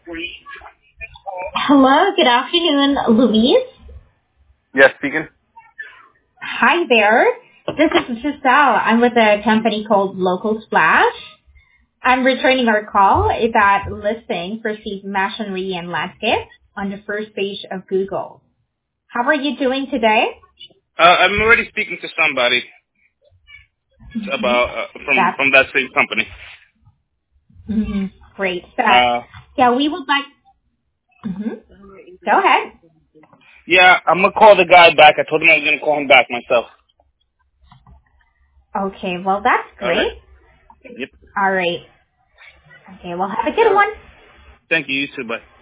Hello, good afternoon, Louise. Yes, speaking. Hi there. This is Giselle. I'm with a company called Local Splash. I'm returning our call. It's that listing for Steve Machinery and Landscape on the first page of Google. How are you doing today? I'm already speaking to somebody about from that same company. Great. Yeah, we would like... Go ahead. Yeah, I'm gonna call the guy back. I told him I was gonna call him back myself. Okay, well, that's All right. great. Yep. All right. Okay, well, have a good one. Thank you. You too. Bye.